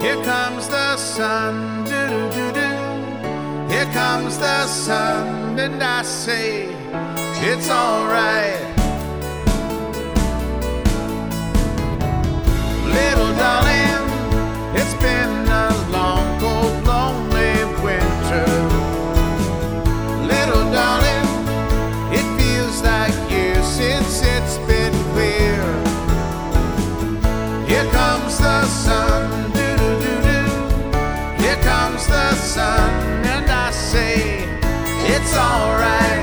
Here comes the sun, do-do-do-do. Here comes the sun, and I say it's alright. Little darling, it's been a long, cold, lonely winter. Little darling, it feels like years since it's been clear. Here comes the sun, do-do-do-do. Here comes the sun, and I say it's alright.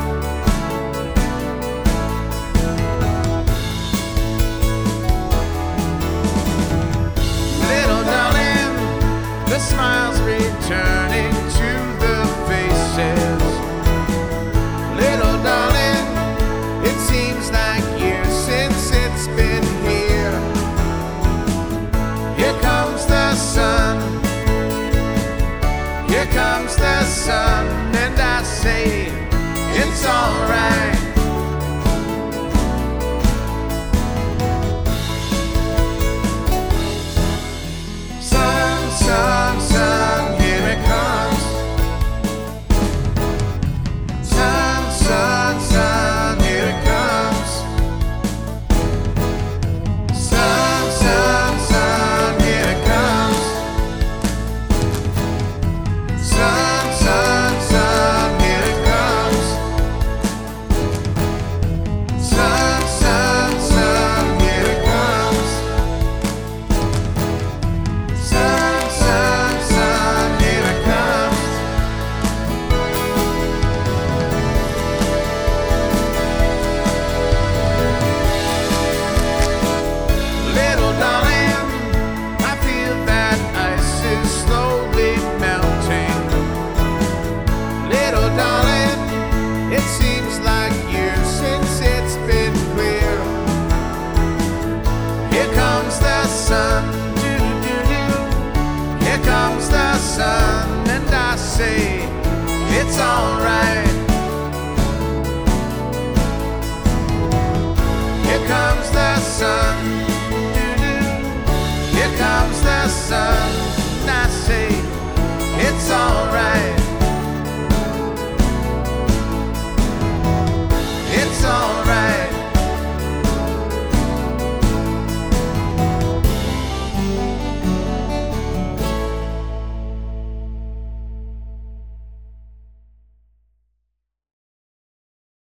Little darling, the smiles returning to the faces. Little darling, it seems like years since it's been here. Here comes the sun. Here comes the sun, and I say it's alright. Sun, sun, sun, here it comes. Sun, sun, sun, here it comes. Sun, sun, sun, here it comes. Sun, sun, sun, here it comes. Sun, sun, sun, here it comes. Sun, sun, sun, here it comes. Little darling, I feel that ice is slowly melting. Little darling, it seems like years since it's been clear. Here comes the sun, do-do-do-do. Here comes the sun, and I say it's alright. Here comes the sun, do-do. Here comes the sun, and I say it's alright.